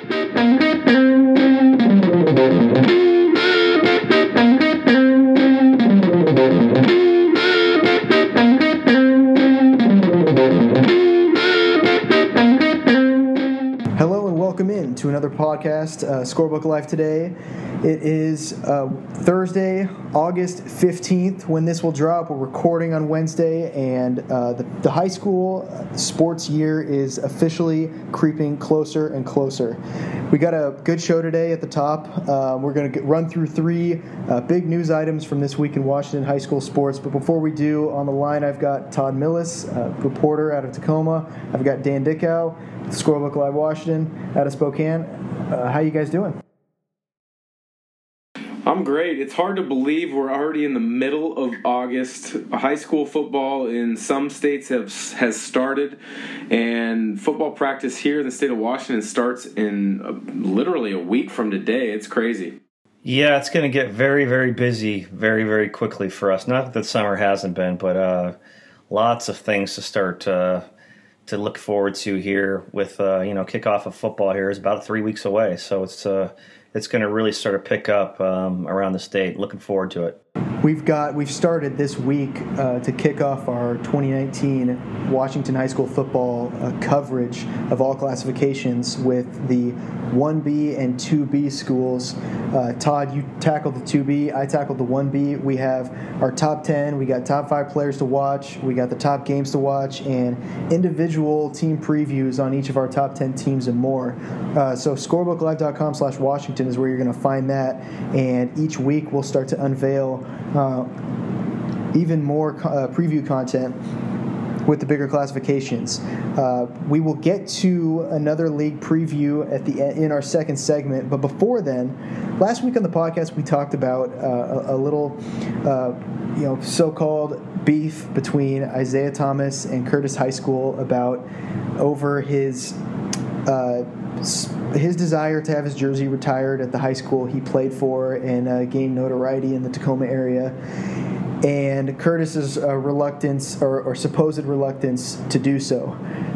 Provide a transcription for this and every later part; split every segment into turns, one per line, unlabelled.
To another podcast, Scorebook Live today. It is Thursday, August 15th when this will drop. We're recording on Wednesday, and the high school sports year is officially creeping closer and closer. We got a good show today at the top. We're going to run through three big news items from this week in Washington high school sports. But before we do, on the line I've got Todd Millis, reporter out of Tacoma. I've got Dan Dickow, Scorebook Live Washington, out of Spokane. How you guys doing?
I'm great. It's hard to believe we're already in the middle of August. High school football in some states has started, and football practice here in the state of Washington starts in literally a week from today. It's crazy.
Yeah, it's going to get very, very busy very, very quickly for us. Not that summer hasn't been, but lots of things to start to look forward to here with, kickoff of football here is about 3 weeks away. So it's going to really start to pick up around the state. Looking forward to it.
We've started this week to kick off our 2019 Washington high school football coverage of all classifications with the 1B and 2B schools. Todd, you tackled the 2B. I tackled the 1B. We have our top 10. We got top 5 players to watch. We got the top games to watch and individual team previews on each of our top 10 teams and more. So scorebooklive.com/Washington is where you're going to find that. And each week we'll start to unveil even more preview content with the bigger classifications. We will get to another league preview in our second segment, but before then, last week on the podcast we talked about a little so-called beef between Isaiah Thomas and Curtis High School over his desire to have his jersey retired at the high school he played for and gain notoriety in the Tacoma area, and Curtis's reluctance or supposed reluctance to do so.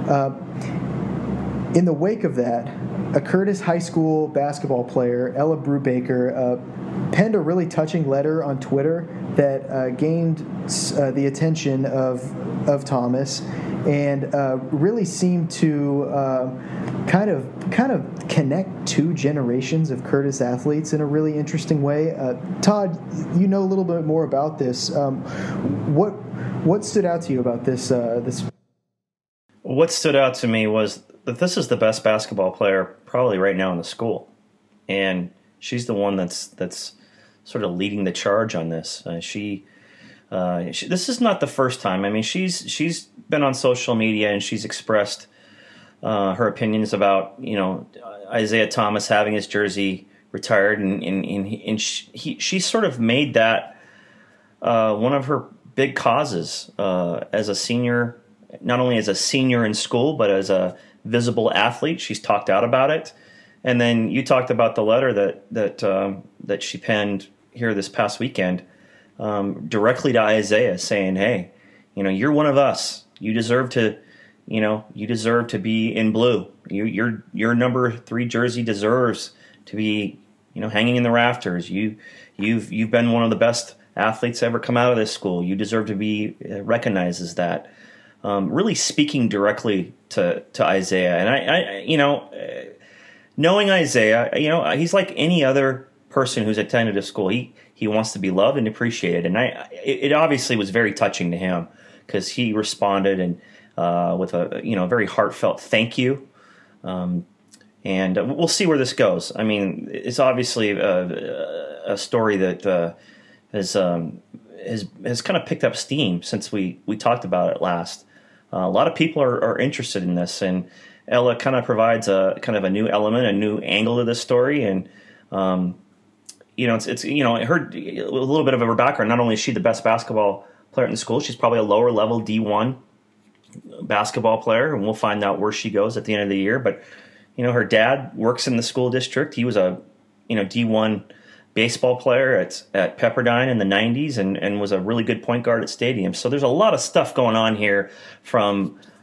In the wake of that, a Curtis High School basketball player, Ella Brubaker, penned a really touching letter on Twitter that gained the attention of Thomas and really seemed to kind of connect two generations of Curtis athletes in a really interesting way. Todd, you know a little bit more about this. What stood out to you about this?
What stood out to me was that this is the best basketball player probably right now in the school, and she's the one that's sort of leading the charge on this. She this is not the first time. I mean, she's been on social media and she's expressed her opinions about Isaiah Thomas having his jersey retired, and she sort of made that one of her big causes as a senior, not only as a senior in school but as a visible athlete. She's talked out about it, and then you talked about the letter that she penned here this past weekend directly to Isaiah, saying, "Hey, you're one of us. You deserve to." You deserve to be in blue. Your number 3 jersey deserves to be, hanging in the rafters. You've been one of the best athletes to ever come out of this school. You deserve to be recognized as that. Really speaking directly to Isaiah, and I knowing Isaiah, he's like any other person who's attended a school. He wants to be loved and appreciated, and it obviously was very touching to him because he responded and. With a very heartfelt thank you, and we'll see where this goes. I mean, it's obviously a story that has kind of picked up steam since we talked about it last. A lot of people are interested in this, and Ella kind of provides a new element, a new angle to this story, and it's I heard a little bit of her background. Not only is she the best basketball player in the school, she's probably a lower level D1 basketball player, and we'll find out where she goes at the end of the year. But her dad works in the school district. He was a D1 baseball player at Pepperdine in the 90s and was a really good point guard at Stadium. So there's a lot of stuff going on here from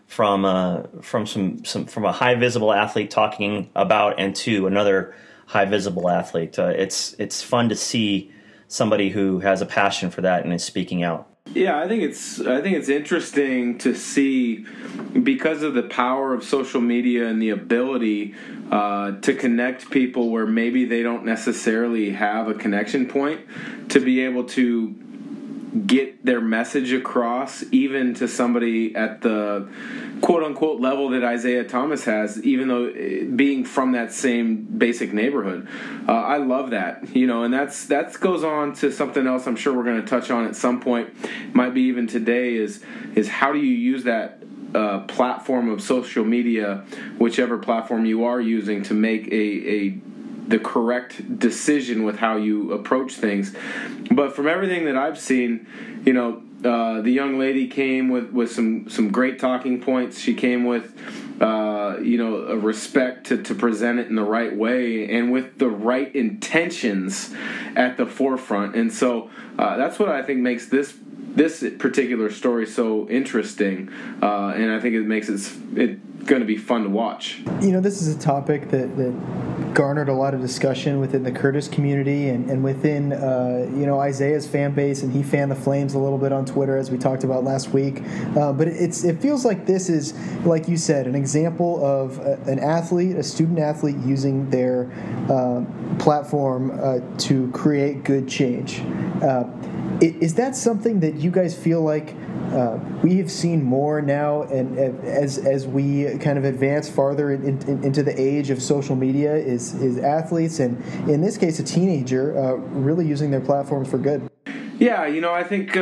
from a high visible athlete talking about and to another high visible athlete. It's fun to see somebody who has a passion for that and is speaking out.
Yeah, I think it's interesting to see, because of the power of social media and the ability to connect people where maybe they don't necessarily have a connection point, to be able to get their message across, even to somebody at the quote-unquote level that Isaiah Thomas has, even though being from that same basic neighborhood. I love that, and that goes on to something else I'm sure we're going to touch on at some point, might be even today, is how do you use that platform of social media, whichever platform you are using, to make the correct decision with how you approach things. But from everything that I've seen, the young lady came with some great talking points. She came with a respect to present it in the right way and with the right intentions at the forefront. And so that's what I think makes this particular story so interesting, and I think it makes it going to be fun to watch.
This is a topic that garnered a lot of discussion within the Curtis community and within Isaiah's fan base, and he fanned the Flames a little bit on Twitter, as we talked about last week. But it feels like this is, like you said, an example of a student athlete using their platform to create good change. Is that something that you guys feel like we have seen more now, and as we kind of advance farther into the age of social media, is athletes, and in this case a teenager, really using their platforms for good?
Yeah, I think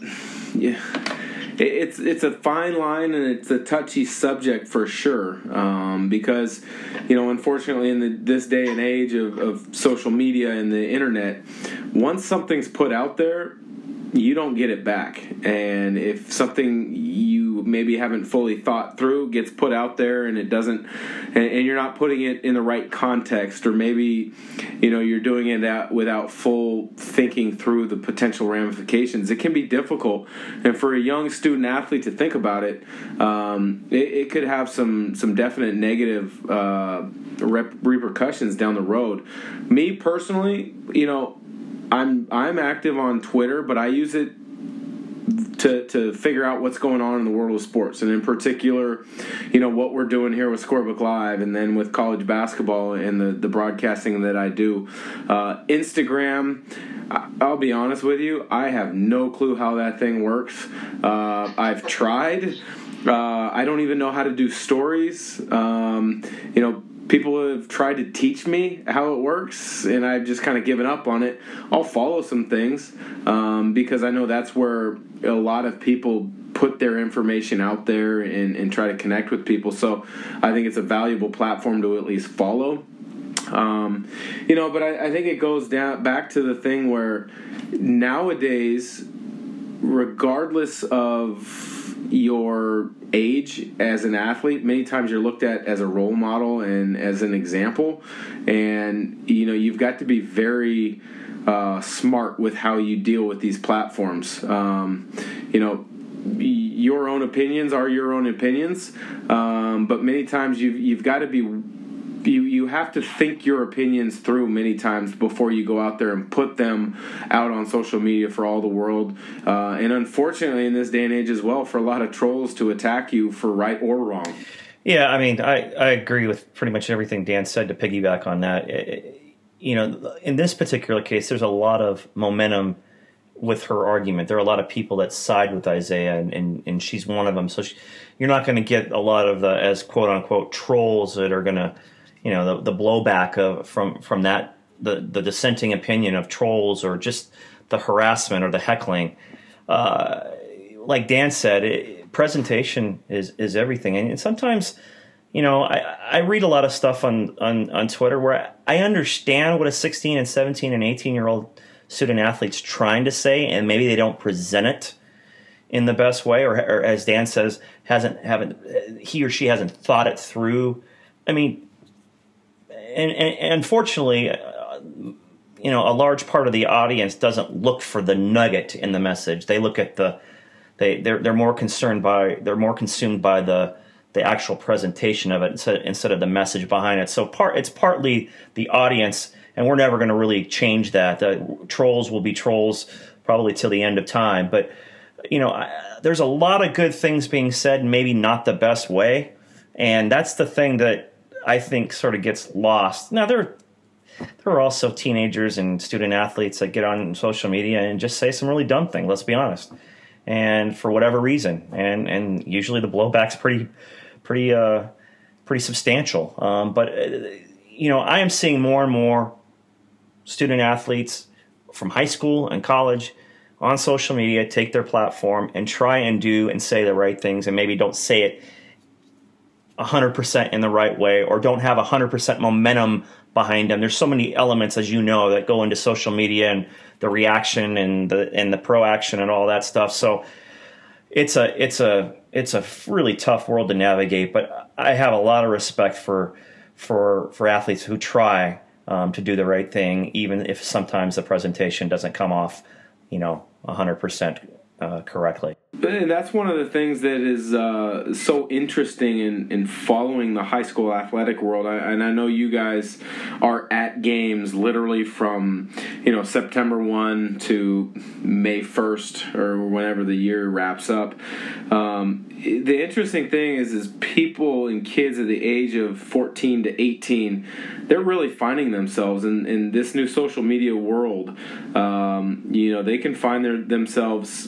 it's a fine line, and it's a touchy subject for sure, because unfortunately in this day and age of social media and the internet, once something's put out there, you don't get it back. And if something you maybe haven't fully thought through gets put out there and it doesn't, and you're not putting it in the right context, or maybe you're doing it without full thinking through the potential ramifications, it can be difficult. And for a young student athlete to think about it, it could have some definite negative repercussions down the road. Me personally, I'm active on Twitter, but I use it to figure out what's going on in the world of sports, and in particular, what we're doing here with Scorebook Live, and then with college basketball and the broadcasting that I do. Instagram, I'll be honest with you, I have no clue how that thing works. I've tried. I don't even know how to do stories. People have tried to teach me how it works, and I've just kind of given up on it. I'll follow some things because I know that's where a lot of people put their information out there and try to connect with people. So I think it's a valuable platform to at least follow. But I think it goes back to the thing where nowadays, regardless of your age as an athlete, many times you're looked at as a role model and as an example, and you've got to be very smart with how you deal with these platforms. Your own opinions are your own opinions, but many times you've got to be. You have to think your opinions through many times before you go out there and put them out on social media for all the world. And unfortunately, in this day and age as well, for a lot of trolls to attack you for right or wrong.
Yeah, I mean, I agree with pretty much everything Dan said. To piggyback on that, in this particular case, there's a lot of momentum with her argument. There are a lot of people that side with Isaiah, and she's one of them. So you're not going to get a lot of the, as quote-unquote, trolls that are going to, the blowback from that, the dissenting opinion of trolls, or just the harassment or the heckling. Like Dan said, presentation is everything. And sometimes, I read a lot of stuff on Twitter where I understand what a 16 and 17 and 18-year-old student athlete's trying to say, and maybe they don't present it in the best way, or as Dan says, he or she hasn't thought it through. I mean, and unfortunately, a large part of the audience doesn't look for the nugget in the message. They look at the they're more consumed by the actual presentation of it instead of the message behind it. So it's partly the audience, and we're never going to really change that. The trolls will be trolls probably till the end of time. But there's a lot of good things being said, maybe not the best way, and that's the thing that I think sort of gets lost. Now there are also teenagers and student athletes that get on social media and just say some really dumb thing. Let's be honest, and for whatever reason, and usually the blowback's pretty substantial. But I am seeing more and more student athletes from high school and college on social media take their platform and try and do and say the right things, and maybe don't say it 100% in the right way, or don't have 100% momentum behind them. There's so many elements, as you know, that go into social media and the reaction and the pro action and all that stuff. So it's a really tough world to navigate. But I have a lot of respect for athletes who try to do the right thing, even if sometimes the presentation doesn't come off 100% correctly.
And that's one of the things that is so interesting in following the high school athletic world. And I know you guys are at games literally from September 1 to May 1st, or whenever the year wraps up. The interesting thing is people and kids at the age of 14 to 18, they're really finding themselves in this new social media world. They can find themselves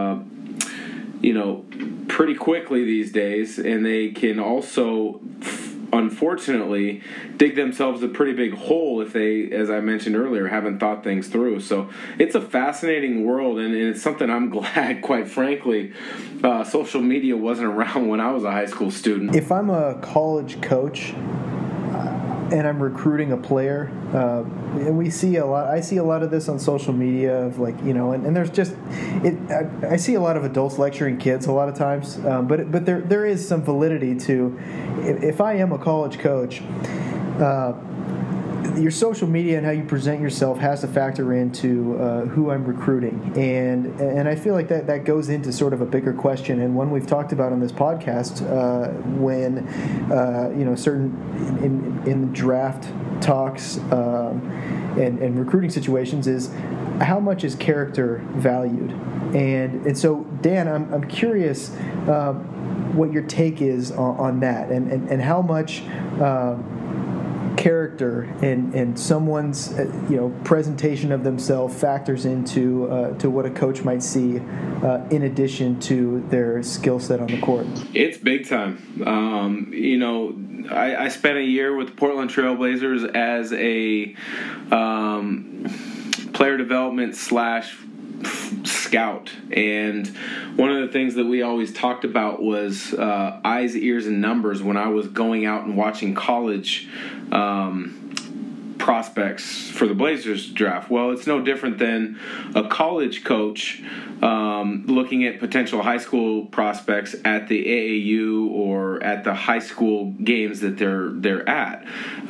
pretty quickly these days, and they can also unfortunately dig themselves a pretty big hole if they, as I mentioned earlier, haven't thought things through. So it's a fascinating world, and it's something I'm glad, quite frankly, social media wasn't around when I was a high school student.
If I'm a college coach and I'm recruiting a player, and I see a lot of this on social media of and there's just I see a lot of adults lecturing kids a lot of times, but there is some validity to, if I am a college coach, your social media and how you present yourself has to factor into who I'm recruiting, and I feel like that goes into sort of a bigger question, and one we've talked about on this podcast when certain in draft talks and recruiting situations is how much is character valued, and so Dan, I'm curious what your take is on that, and how much character and someone's presentation of themselves factors into to what a coach might see in addition to their skill set on the court.
It's big time. I spent a year with the Portland Trailblazers as a player development / scout, and one of the things that we always talked about was eyes, ears, and numbers when I was going out and watching college prospects for the Blazers draft. Well, it's no different than a college coach looking at potential high school prospects at the AAU or at the high school games that they're at.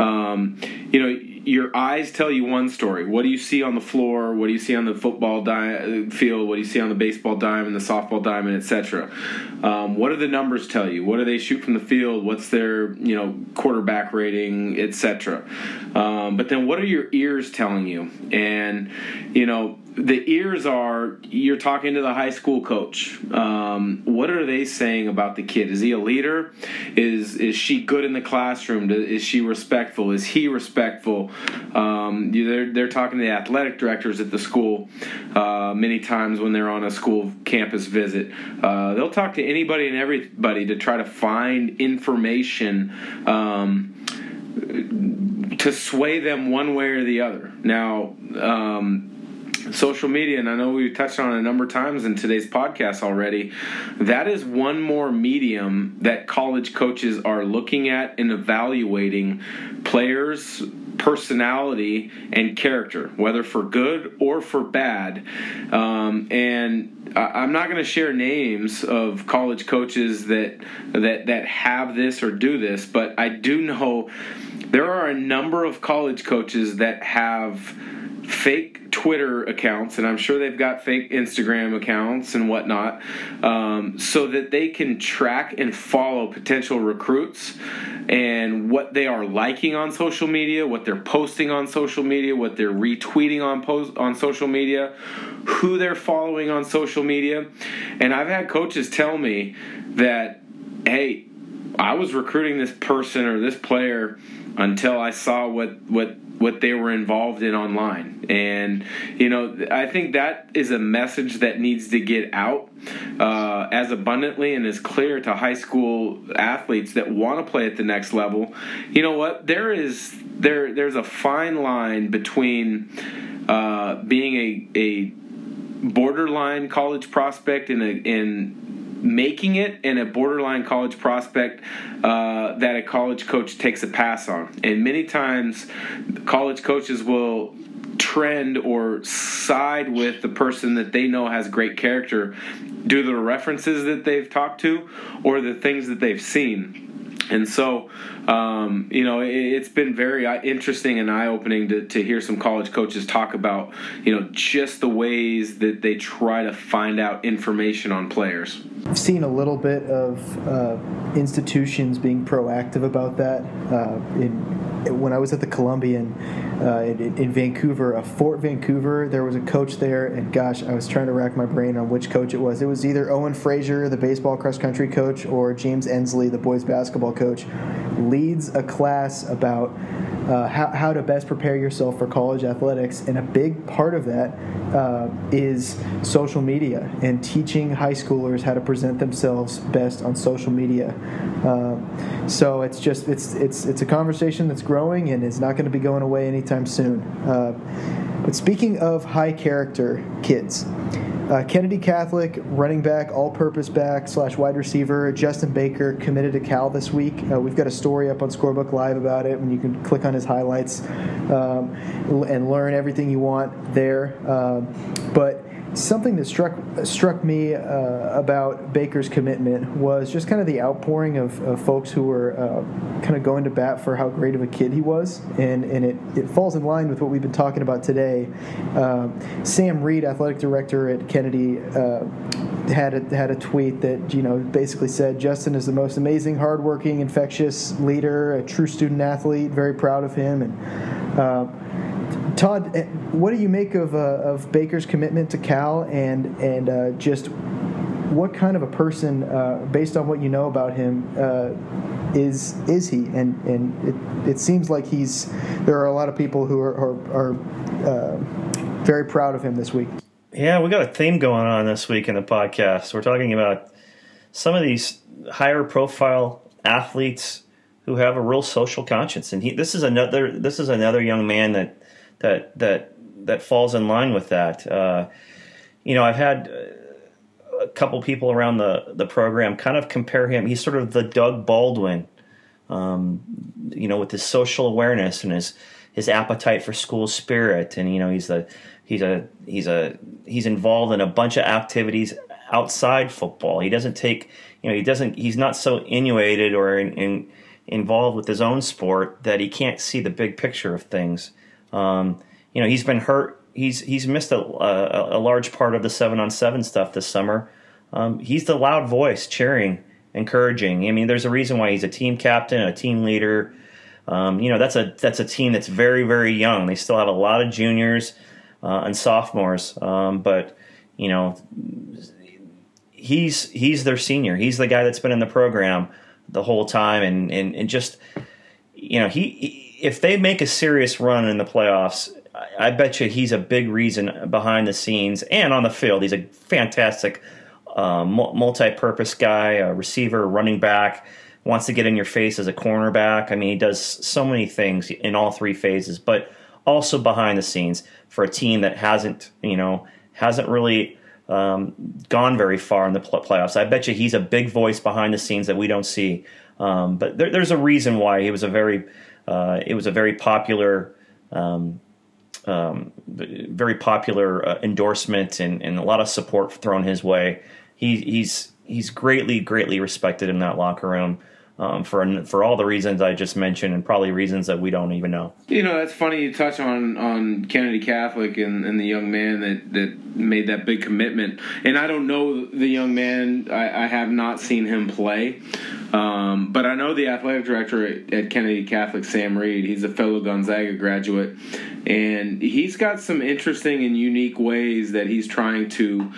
Your eyes tell you one story. What do you see on the floor? What do you see on the football field? What do you see on the baseball diamond, the softball diamond, etc.? What do the numbers tell you? What do they shoot from the field? What's their quarterback rating, etc.? But then what are your ears telling you? And the ears are, you're talking to the high school coach. What are they saying about the kid? Is he a leader? Is she good in the classroom? Is she respectful? Is he respectful? They're talking to the athletic directors at the school many times when they're on a school campus visit. They'll talk to anybody and everybody to try to find information to sway them one way or the other. Now, social media, and I know we've touched on it a number of times in today's podcast already, that is one more medium that college coaches are looking at and evaluating players' personality and character, whether for good or for bad. And I'm not going to share names of college coaches that have this or do this, but I do know there are a number of college coaches that have fake Twitter accounts, and I'm sure they've got fake Instagram accounts and whatnot, so that they can track and follow potential recruits and what they are liking on social media, what they're posting on social media, what they're retweeting on social media, who they're following on social media. And I've had coaches tell me that, hey, I was recruiting this person or this player until I saw what they were involved in online. And, I think that is a message that needs to get out as abundantly and as clear to high school athletes that want to play at the next level. You know what? There's a fine line between being a borderline college prospect and making it, and a borderline college prospect that a college coach takes a pass on. And many times college coaches will trend or side with the person that they know has great character due to the references that they've talked to or the things that they've seen. And so, it's been very interesting and eye-opening to hear some college coaches talk about, just the ways that they try to find out information on players.
I've seen a little bit of institutions being proactive about that. When I was at the Columbian in Vancouver, Fort Vancouver, there was a coach there, and gosh, I was trying to rack my brain on which coach it was. It was either Owen Frazier, the baseball cross-country coach, or James Ensley, the boys basketball coach, leads a class about how to best prepare yourself for college athletics, and a big part of that is social media and teaching high schoolers how to present themselves best on social media. So it's a conversation that's growing and it's not going to be going away anytime soon. But speaking of high character kids, Kennedy Catholic running back, all-purpose back / wide receiver Justin Baker committed to Cal this week. We've got a story up on Scorebook Live about it, and you can click on his highlights and learn everything you want there. But something that struck me about Baker's commitment was just kind of the outpouring of folks who were kind of going to bat for how great of a kid he was, and it falls in line with what we've been talking about today. Sam Reed, athletic director at Kennedy, had a tweet that basically said Justin is the most amazing, hardworking, infectious leader, a true student athlete. Very proud of him. And Todd, what do you make of Baker's commitment to Cal, and just what kind of a person, based on what you know about him, is he? And it seems like there are a lot of people who are very proud of him this week.
Yeah, we got a theme going on this week in the podcast. We're talking about some of these higher profile athletes who have a real social conscience, and this is another young man that falls in line with that. I've had a couple people around the program kind of compare him. He's sort of the Doug Baldwin, with his social awareness and his appetite for school spirit, and he's involved in a bunch of activities outside football. He doesn't take, he's not so inundated or involved with his own sport that he can't see the big picture of things. He's been hurt. He's missed a large part of the 7-on-7 stuff this summer. He's the loud voice, cheering, encouraging. I mean, there's a reason why he's a team captain, a team leader. That's a team that's very, very young. They still have a lot of juniors and sophomores, but he's their senior. He's the guy that's been in the program the whole time, and just if they make a serious run in the playoffs, I bet you he's a big reason behind the scenes and on the field. He's a fantastic multi-purpose guy, a receiver, running back, wants to get in your face as a cornerback. I mean, he does so many things in all three phases, but also behind the scenes for a team that hasn't really gone very far in the playoffs. I bet you he's a big voice behind the scenes that we don't see. But there's a reason why he was a very popular endorsement and a lot of support thrown his way. He's greatly respected in that locker room. for all the reasons I just mentioned, and probably reasons that we don't even know.
That's funny you touch on Kennedy Catholic and the young man that made that big commitment. And I don't know the young man. I have not seen him play. But I know the athletic director at Kennedy Catholic, Sam Reed. He's a fellow Gonzaga graduate. And he's got some interesting and unique ways that he's trying to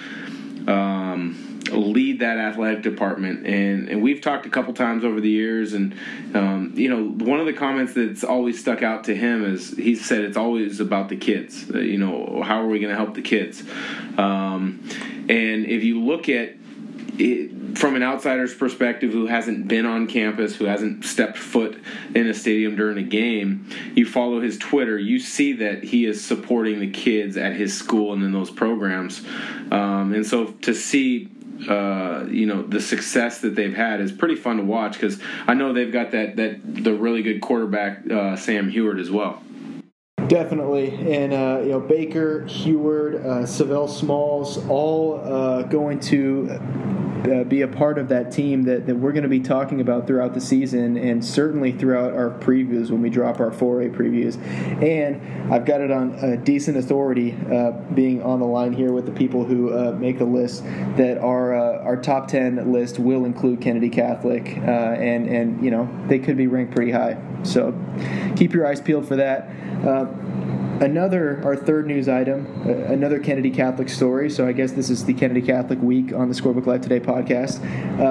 lead that athletic department, and we've talked a couple times over the years, and one of the comments that's always stuck out to him is he said it's always about the kids. How are we going to help the kids? And if you look at it from an outsider's perspective, who hasn't been on campus, who hasn't stepped foot in a stadium during a game, you follow his Twitter, you see that he is supporting the kids at his school and in those programs. And so to see the success that they've had is pretty fun to watch, because I know they've got the really good quarterback, Sam Heward, as well.
Definitely, and Baker, Heward, Savell Smalls, all going to be a part of that team that we're going to be talking about throughout the season, and certainly throughout our previews when we drop our 4A previews. And I've got it on a decent authority, being on the line here with the people who make the list, that our top 10 list will include Kennedy Catholic, and they could be ranked pretty high. So keep your eyes peeled for that. Our third news item, another Kennedy Catholic story. So I guess this is the Kennedy Catholic week on the Scorebook Live Today podcast.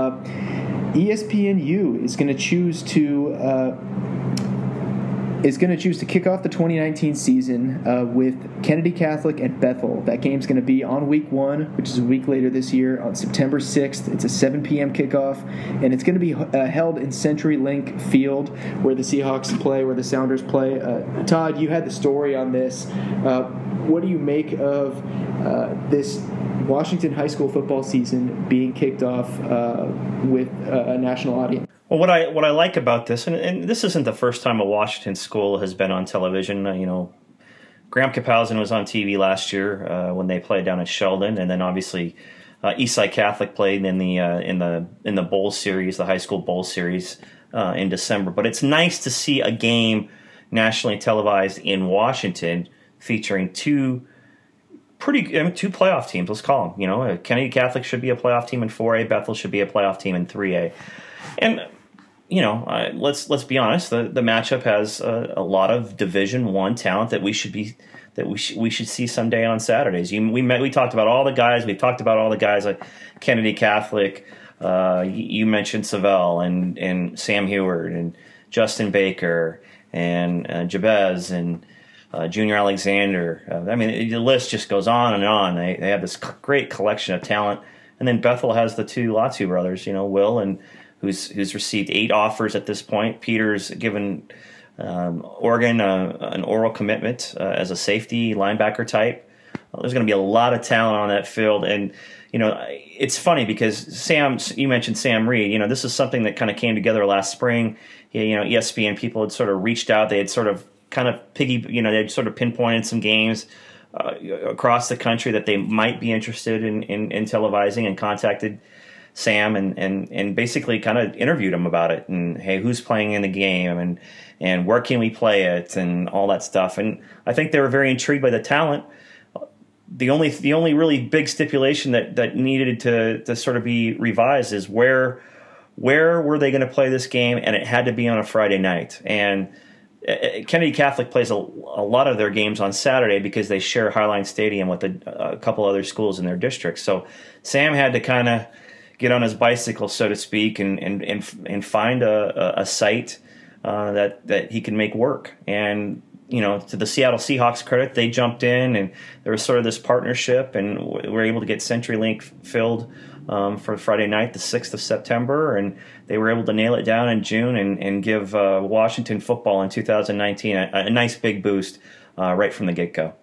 ESPNU is going to choose to kick off the 2019 season with Kennedy Catholic and Bethel. That game's going to be on week 1, which is a week later this year, on September 6th. It's a 7 p.m. kickoff, and it's going to be held in CenturyLink Field, where the Seahawks play, where the Sounders play. Todd, you had the story on this. What do you make of this Washington high school football season being kicked off with a national audience?
Well, what I like about this, and this isn't the first time a Washington school has been on television. Graham Kapowsin was on TV last year when they played down at Sheldon, and then obviously Eastside Catholic played in the bowl series, the high school bowl series, in December. But it's nice to see a game nationally televised in Washington featuring two playoff teams. Let's call them. Kennedy Catholic should be a playoff team in 4A. Bethel should be a playoff team in 3A, and. Let's be honest. The matchup has a lot of Division I talent that we should see someday on Saturdays. We talked about all the guys. We've talked about all the guys like Kennedy Catholic. You mentioned Savell and Sam Heward and Justin Baker and Jabez and Junior Alexander. The list just goes on and on. They have this great collection of talent. And then Bethel has the two Latu brothers, Will and who's received 8 offers at this point. Peter's given Oregon an oral commitment as a safety linebacker type. There's going to be a lot of talent on that field. And, it's funny because you mentioned Sam Reed. This is something that kind of came together last spring. ESPN people had sort of reached out. They had sort of they'd sort of pinpointed some games across the country that they might be interested in televising, and contacted Sam and basically kind of interviewed him about it, and hey, who's playing in the game, and where can we play it, and all that stuff. And I think they were very intrigued by the talent. The only really big stipulation that needed to sort of be revised is where were they going to play this game, and it had to be on a Friday night. And Kennedy Catholic plays a lot of their games on Saturday because they share Highline Stadium with a couple other schools in their district. So Sam had to kind of get on his bicycle, so to speak, and find a site that he can make work. And to the Seattle Seahawks' credit, they jumped in, and there was sort of this partnership, and we were able to get CenturyLink filled for Friday night, the 6th of September, and they were able to nail it down in June and give Washington football in 2019 a nice big boost right from the get-go.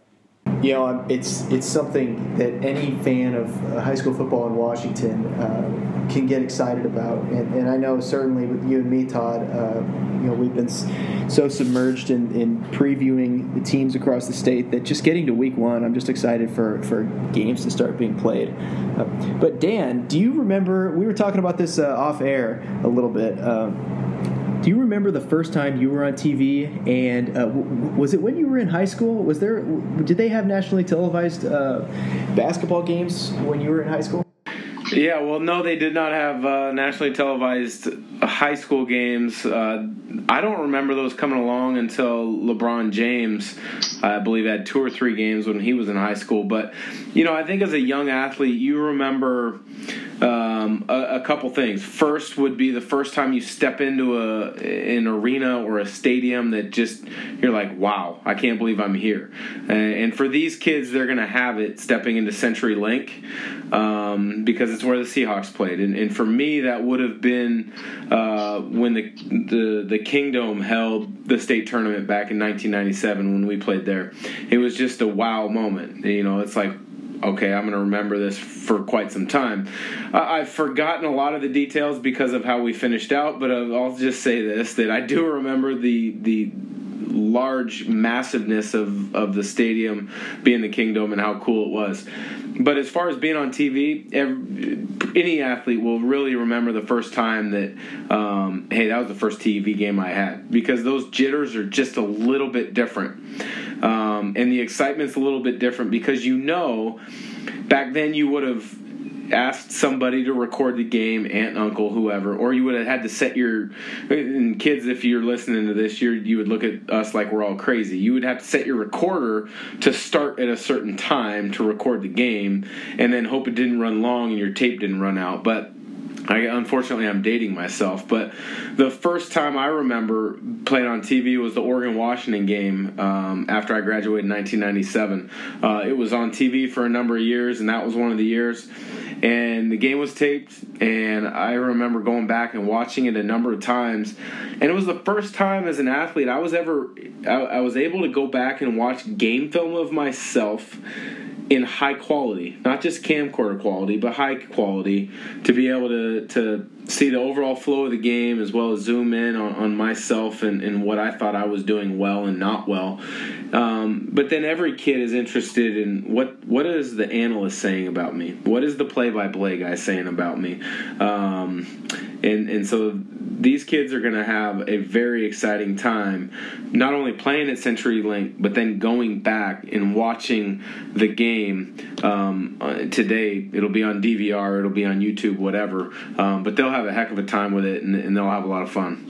It's something that any fan of high school football in Washington can get excited about, and I know certainly with you and me, Todd, we've been so submerged in previewing the teams across the state that just getting to week one, I'm just excited for games to start being played. But Dan, do you remember, we were talking about this off air a little bit, do you remember the first time you were on TV, and was it when you were in high school? Did they have nationally televised basketball games when you were in high school?
Yeah, well, no, they did not have nationally televised high school games. I don't remember those coming along until LeBron James, I believe, had 2 or 3 games when he was in high school. But, I think as a young athlete, you remember a couple things. First would be the first time you step into an arena or a stadium that just, you're like, wow, I can't believe I'm here. And for these kids, they're going to have it stepping into CenturyLink because it's where the Seahawks played. And for me, that would have been when the Kingdome held the state tournament back in 1997 when we played there. It was just a wow moment. It's like, okay, I'm going to remember this for quite some time. I've forgotten a lot of the details because of how we finished out, but I'll just say this, that I do remember the large massiveness of the stadium being the Kingdome and how cool it was. But as far as being on TV, any athlete will really remember the first time that, hey, that was the first TV game I had, because those jitters are just a little bit different. And the excitement's a little bit different because back then you would have asked somebody to record the game, aunt, uncle, whoever, or you would have had to set and kids, if you're listening to this, you would look at us like we're all crazy. You would have to set your recorder to start at a certain time to record the game and then hope it didn't run long and your tape didn't run out. But unfortunately, I'm dating myself, but the first time I remember playing on TV was the Oregon-Washington game after I graduated in 1997. It was on TV for a number of years, and that was one of the years. And the game was taped, and I remember going back and watching it a number of times. And it was the first time as an athlete I was able to go back and watch game film of myself in high quality, not just camcorder quality, but high quality, to be able to see the overall flow of the game as well as zoom in on myself and what I thought I was doing well and not well. But then every kid is interested in what is the analyst saying about me? What is the play-by-play guy saying about me? And so these kids are going to have a very exciting time, not only playing at CenturyLink, but then going back and watching the game. Today, it'll be on DVR, it'll be on YouTube, whatever. But they'll have a heck of a time with it, and they'll have a lot of fun.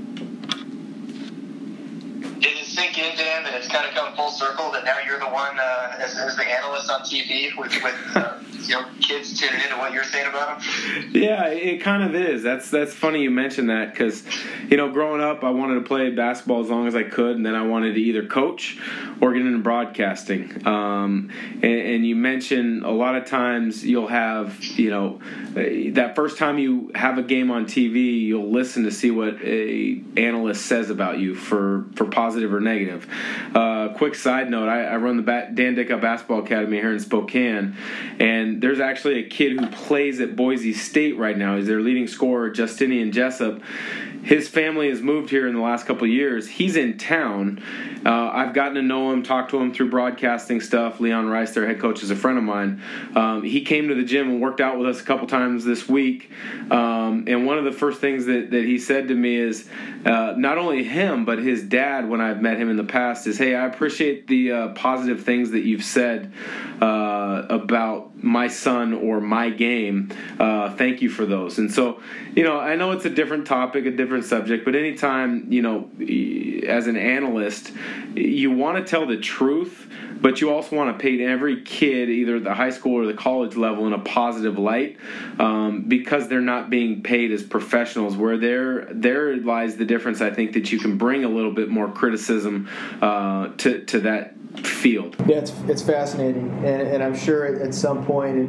Did it sink in, Dan, that it's kind of come full circle, that now you're the one as the analyst on TV with kids tuning into what you're saying about them?
Yeah, it kind of is. That's funny you mentioned that because, growing up, I wanted to play basketball as long as I could, and then I wanted to either coach or get into broadcasting. And you mentioned a lot of times you'll have, that first time you have a game on TV, you'll listen to see what an analyst says about you for positive or negative. Quick side note, I run the Dan Dickau Basketball Academy here in Spokane, and there's actually a kid who plays at Boise State right now. He's their leading scorer, Justinian Jessup. His family has moved here in the last couple of years. He's in town. I've gotten to know him, talk to him through broadcasting stuff. Leon Rice, their head coach, is a friend of mine. He came to the gym and worked out with us a couple times this week. And one of the first things that he said to me is, not only him, but his dad, when I've met him in the past, is, hey, I appreciate the positive things that you've said about my son or my game. Thank you for those. And so, I know it's a different topic, a different subject, but anytime, as an analyst, you want to tell the truth, but you also want to paint every kid, either at the high school or the college level, in a positive light, because they're not being paid as professionals. Where there lies the difference, I think, that you can bring a little bit more criticism to that field.
Yeah, it's fascinating, and I'm sure at some point,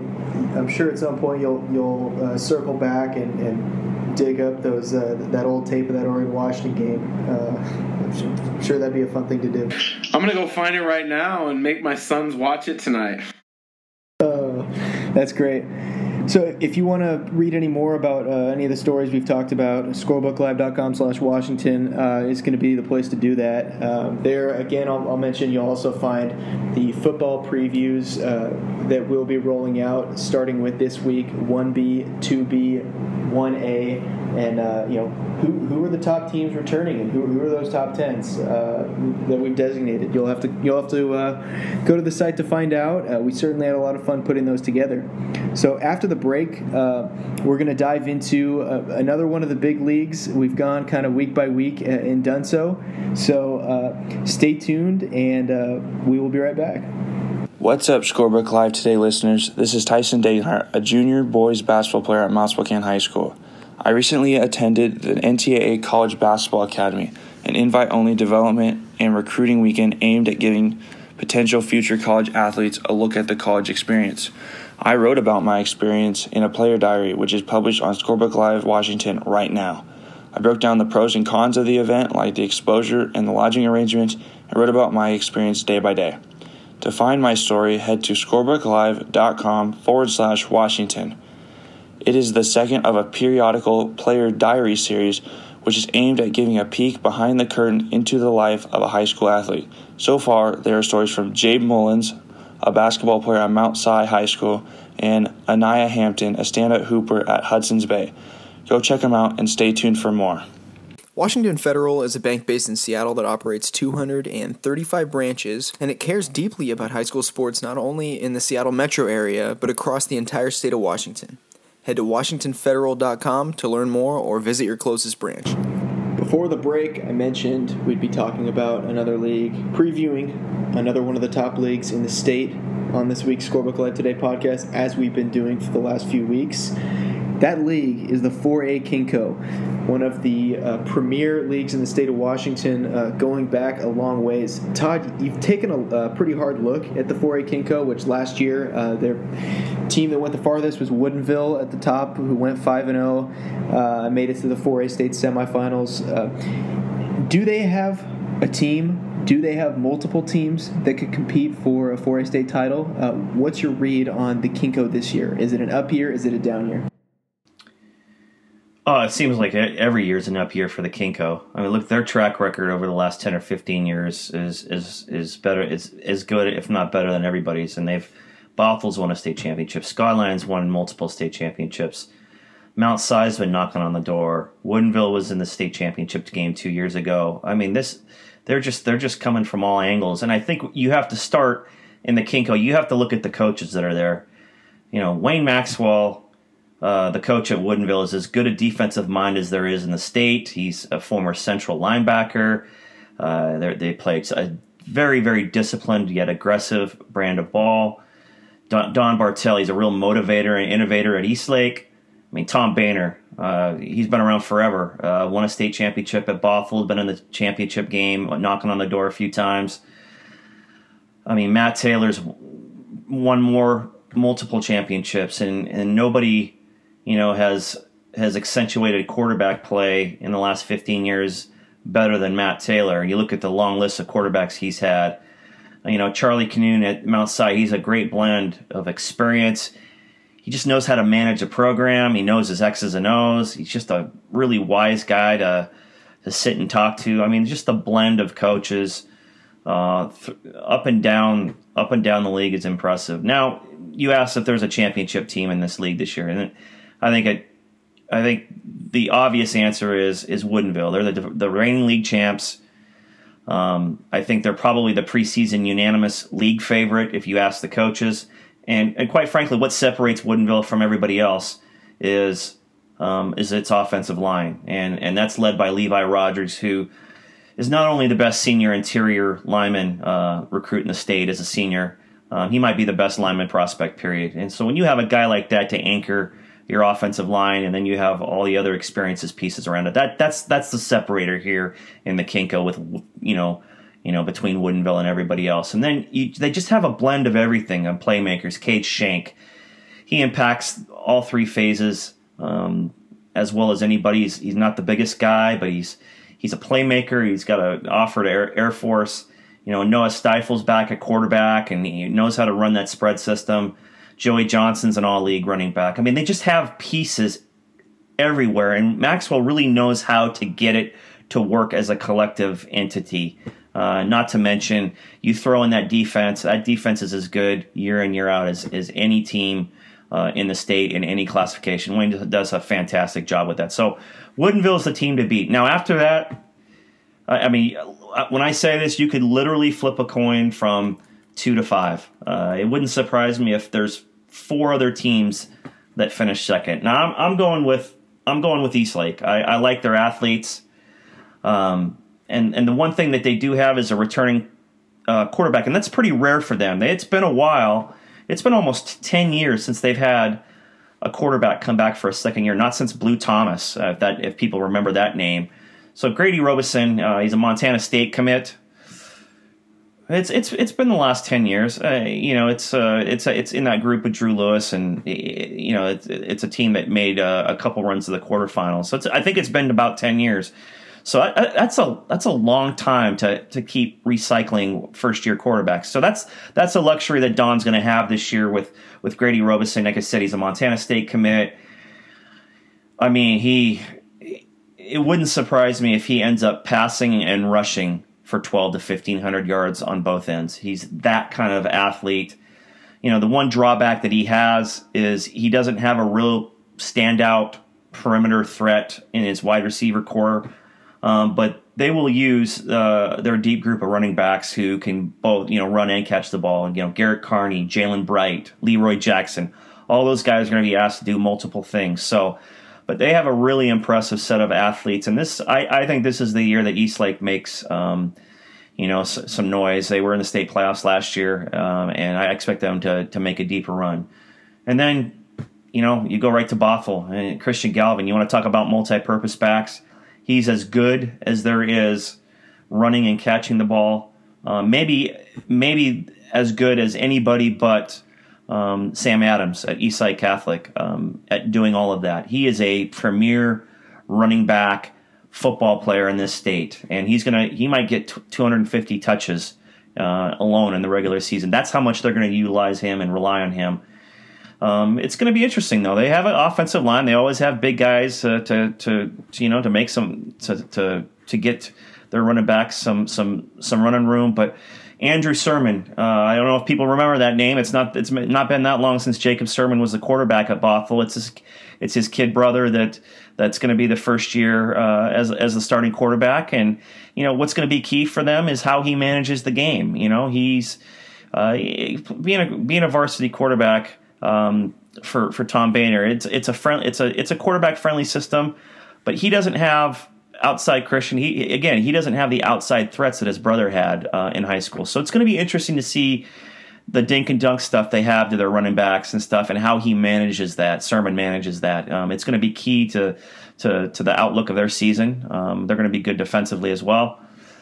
you'll circle back and dig up those that old tape of that Oregon Washington game. I'm sure that'd be a fun thing to do.
I'm going to go find it right now and make my sons watch it tonight.
That's great. So if you want to read any more about any of the stories we've talked about, scorebooklive.com/Washington is going to be the place to do that. There, again, I'll mention you'll also find the football previews that we'll be rolling out, starting with this week, 1B, 2B, 1A, and who are the top teams returning, and who are those top 10s that we've designated. You'll have to go to the site to find out. We certainly had a lot of fun putting those together. So after the break, we're going to dive into another one of the big leagues. We've gone kind of week by week and done so. So stay tuned, and we will be right back.
What's up, Scorebook Live Today listeners? This is Tyson Dagenhart, a junior boys basketball player at Mount Spokane High School. I recently attended the NCAA College Basketball Academy, an invite-only development and recruiting weekend aimed at giving potential future college athletes a look at the college experience. I wrote about my experience in a player diary, which is published on Scorebook Live Washington right now. I broke down the pros and cons of the event, like the exposure and the lodging arrangements, and wrote about my experience day by day. To find my story, head to scorebooklive.com/Washington. It is the second of a periodical player diary series, which is aimed at giving a peek behind the curtain into the life of a high school athlete. So far, there are stories from Jabe Mullins, a basketball player at Mount Si High School, and Anaya Hampton, a standout hooper at Hudson's Bay. Go check them out and stay tuned for more.
Washington Federal is a bank based in Seattle that operates 235 branches, and it cares deeply about high school sports not only in the Seattle metro area, but across the entire state of Washington. Head to WashingtonFederal.com to learn more or visit your closest branch. Before the break, I mentioned we'd be talking about another league, previewing another one of the top leagues in the state on this week's Scorebook Live Today podcast, as we've been doing for the last few weeks. That league is the 4A KingCo, one of the premier leagues in the state of Washington, going back a long ways. Todd, you've taken a pretty hard look at the 4A KingCo, which last year their team that went the farthest was Woodinville at the top, who went 5-0, made it to the 4A state semifinals. Do they have a team? Do they have multiple teams that could compete for a 4A state title? What's your read on the KingCo this year? Is it an up year? Is it a down year?
Oh, it seems like every year is an up year for the KingCo. I mean, look, their track record over the last 10 or 15 years is better. It's as good, if not better, than everybody's. And Bothell's won a state championship. Skyline's won multiple state championships. Mount Si's been knocking on the door. Woodinville was in the state championship game 2 years ago. I mean, they're just coming from all angles. And I think you have to start in the KingCo. You have to look at the coaches that are there. You know, Wayne Maxwell, the coach at Woodinville, is as good a defensive mind as there is in the state. He's a former central linebacker. They play a very, very disciplined yet aggressive brand of ball. Don Bartel, he's a real motivator and innovator at Eastlake. I mean, Tom Boehner, he's been around forever. Won a state championship at Bothell, been in the championship game, knocking on the door a few times. I mean, Matt Taylor's won multiple championships, and nobody, has accentuated quarterback play in the last 15 years better than Matt Taylor. You look at the long list of quarterbacks he's had. Charlie Canoon at Mount Si, he's a great blend of experience. He just knows how to manage a program. He knows his X's and O's. He's just a really wise guy to sit and talk to. I mean, just the blend of coaches up and down the league is impressive. Now, you asked if there's a championship team in this league this year, and I think the obvious answer is Woodinville. They're the reigning league champs. I think they're probably the preseason unanimous league favorite if you ask the coaches. And quite frankly, what separates Woodinville from everybody else is its offensive line, and that's led by Levi Rogers, who is not only the best senior interior lineman recruit in the state as a senior. He might be the best lineman prospect, period. And so when you have a guy like that to anchor your offensive line, and then you have all the other experiences pieces around it, that's the separator here in the KingCo with between Woodinville and everybody else. And then they just have a blend of everything on playmakers. Cade Shank, he impacts all three phases as well as anybody. He's not the biggest guy, but he's a playmaker. He's got an offer to Air Force. Noah Stifel's back at quarterback, and he knows how to run that spread system. Joey Johnson's an all-league running back. I mean, they just have pieces everywhere, and Maxwell really knows how to get it to work as a collective entity. Not to mention, you throw in that defense. That defense is as good year in, year out as any team in the state in any classification. Wayne does a fantastic job with that. So Woodinville is the team to beat. Now, after that, I mean, when I say this, you could literally flip a coin from 2 to 5. It wouldn't surprise me if there's 4 other teams that finish second. Now, I'm going with Eastlake. I like their athletes. And the one thing that they do have is a returning quarterback, and that's pretty rare for them. It's been a while. It's been almost 10 years since they've had a quarterback come back for a second year, not since Blue Thomas, if people remember that name. So Grady Robeson, he's a Montana State commit. It's been the last 10 years. It's in that group with Drew Lewis, and it's a team that made a couple runs to the quarterfinals. So I think it's been about 10 years. So that's a long time to keep recycling first year quarterbacks. So that's a luxury that Don's going to have this year with Grady Robeson. Like I said, he's a Montana State commit. I mean, it wouldn't surprise me if he ends up passing and rushing for 12 to 1,500 yards on both ends. He's that kind of athlete. The one drawback that he has is he doesn't have a real standout perimeter threat in his wide receiver core. But they will use their deep group of running backs who can both, run and catch the ball. And, Garrett Carney, Jalen Bright, Leroy Jackson, all those guys are going to be asked to do multiple things. So, but they have a really impressive set of athletes. And I think this is the year that Eastlake makes, some noise. They were in the state playoffs last year, and I expect them to make a deeper run. And then, you go right to Bothell and Christian Galvin. You want to talk about multi-purpose backs? He's as good as there is running and catching the ball. Maybe as good as anybody but Sam Adams at Eastside Catholic at doing all of that. He is a premier running back football player in this state, and he might get 250 touches alone in the regular season. That's how much they're going to utilize him and rely on him. It's going to be interesting, though. They have an offensive line. They always have big guys to make to get their running backs some running room. But Andrew Sermon, I don't know if people remember that name. It's not been that long since Jacob Sermon was the quarterback at Bothell. It's his kid brother that's going to be the first year as the starting quarterback. And what's going to be key for them is how he manages the game. He's being a varsity quarterback. For Tom Boehner, it's a quarterback friendly system, but he doesn't have outside Christian. He doesn't have the outside threats that his brother had in high school. So it's going to be interesting to see the dink and dunk stuff they have to their running backs and stuff, and how he manages that. Sermon manages that. It's going to be key to the outlook of their season. They're going to be good defensively as well.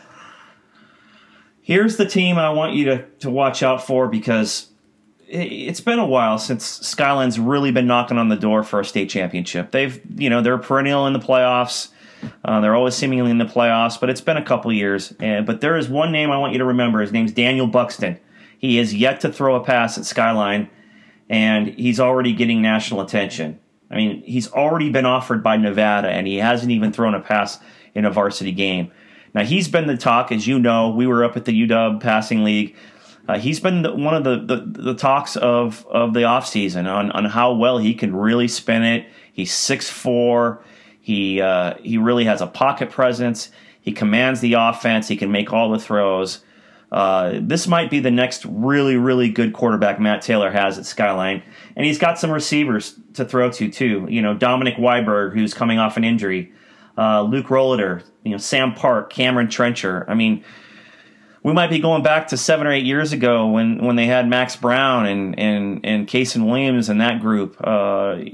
Here's the team I want you to watch out for, because it's been a while since Skyline's really been knocking on the door for a state championship. They're perennial in the playoffs. They're always seemingly in the playoffs, but it's been a couple years. But there is one name I want you to remember. His name's Daniel Buxton. He has yet to throw a pass at Skyline, and he's already getting national attention. I mean, he's already been offered by Nevada, and he hasn't even thrown a pass in a varsity game. Now, he's been the talk, as you know. We were up at the UW Passing League. He's been one of the talks of the offseason on how well he can really spin it. He's 6'4". He really has a pocket presence. He commands the offense. He can make all the throws. This might be the next really, really good quarterback Matt Taylor has at Skyline. And he's got some receivers to throw to, too. Dominic Weiberg, who's coming off an injury. Luke Rolliter, Sam Park, Cameron Trencher. I mean, we might be going back to 7 or 8 years ago when they had Max Brown and Kaysen Williams and that group, of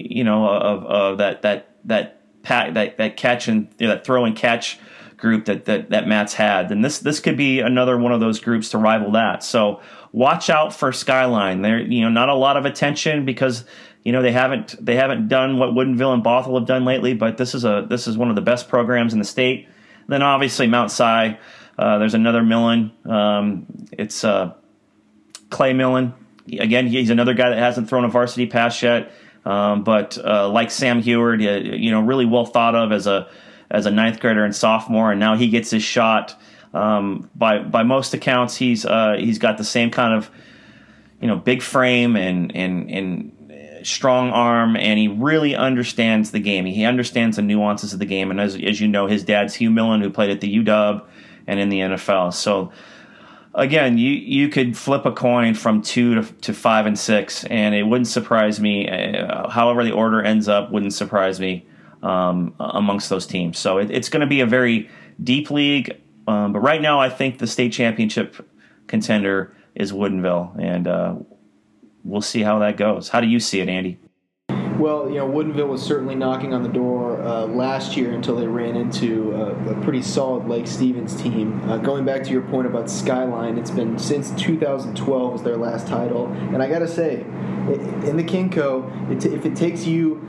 that catch and that throw and catch group that Matt's had. And this could be another one of those groups to rival that. So watch out for Skyline. There, not a lot of attention because they haven't done what Woodinville and Bothell have done lately. But this is one of the best programs in the state. Then obviously Mount Si. There's another Millen. It's Clay Millen. Again, he's another guy that hasn't thrown a varsity pass yet, but like Sam Heward, really well thought of as a ninth grader and sophomore, and now he gets his shot. By most accounts, he's got the same kind of big frame and strong arm, and he really understands the game. He understands the nuances of the game, and as you know, his dad's Hugh Millen, who played at the UW and in the NFL. So again, you could flip a coin from 2 to 5 and 6, and it wouldn't surprise me. However the order ends up, wouldn't surprise me amongst those teams. So it's going to be a very deep league. But right now, I think the state championship contender is Woodinville, and we'll see how that goes. How do you see it, Andy?
Well, Woodinville was certainly knocking on the door last year until they ran into a pretty solid Lake Stevens team. Going back to your point about Skyline, it's been since 2012 was their last title, and I got to say, in the KingCo, if it takes you,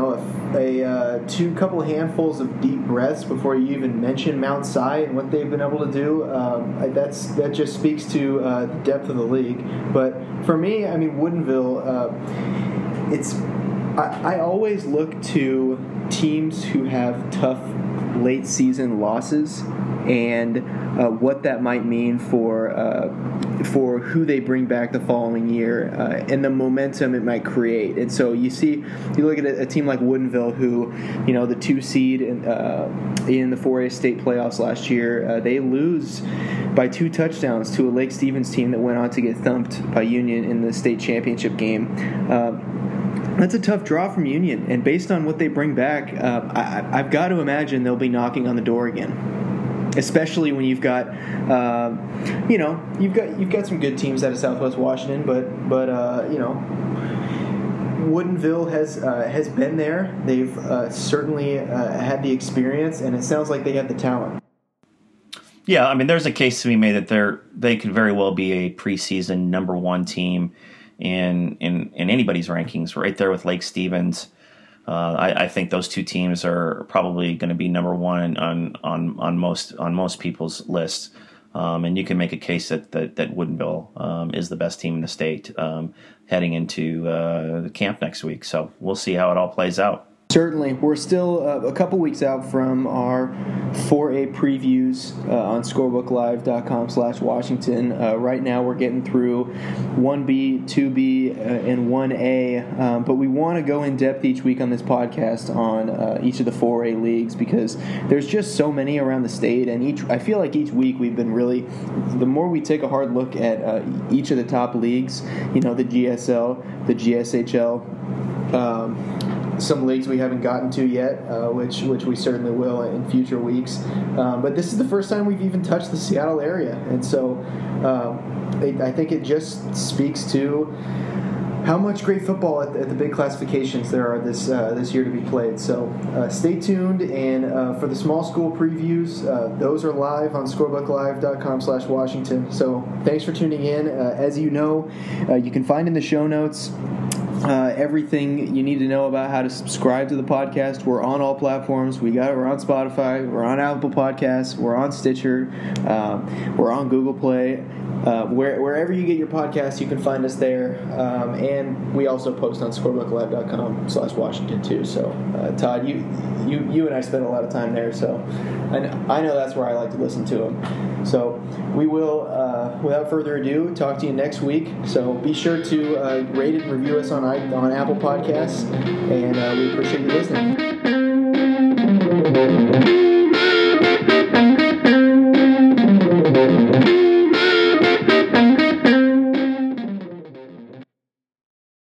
a couple handfuls of deep breaths before you even mention Mount Si and what they've been able to do, that just speaks to the depth of the league. But for me, Woodinville, I always look to teams who have tough late season losses and what that might mean for who they bring back the following year and the momentum it might create. And so you look at a team like Woodinville, who, the 2 seed in the 4A state playoffs last year, they lose by 2 touchdowns to a Lake Stevens team that went on to get thumped by Union in the state championship game. That's a tough draw from Union, and based on what they bring back, I've got to imagine they'll be knocking on the door again. Especially when you've got, you've got some good teams out of Southwest Washington, but Woodinville has been there. They've certainly had the experience, and it sounds like they have the talent.
Yeah, there's a case to be made that they could very well be a preseason number 1 team in anybody's rankings, right there with Lake Stevens. I think those 2 teams are probably going to be number 1 on most people's lists, and you can make a case that Woodinville is the best team in the state heading into the camp next week. So we'll see how it all plays out.
Certainly. We're still a couple weeks out from our 4A previews on scorebooklive.com/Washington. Right now we're getting through 1B, 2B, and 1A, but we want to go in depth each week on this podcast on each of the 4A leagues because there's just so many around the state, and I feel like each week we've been really, the more we take a hard look at each of the top leagues, the GSL, the GSHL, some leagues we haven't gotten to yet, which we certainly will in future weeks. But this is the first time we've even touched the Seattle area, and so I think it just speaks to how much great football at the big classifications there are this year to be played. So stay tuned, and for the small school previews, those are live on scorebooklive.com/Washington. So thanks for tuning in. As you know, you can find in the show notes everything you need to know about how to subscribe to the podcast. We're on all platforms. We're on Spotify. We're on Apple Podcasts. We're on Stitcher. We're on Google Play. Wherever you get your podcasts, you can find us there. And we also post on scorebooklive.com/Washington too. So, Todd, you and I spend a lot of time there. So, I know that's where I like to listen to them. So, we will, without further ado, talk to you next week. So, be sure to rate and review us on Apple Podcasts, and we appreciate you listening.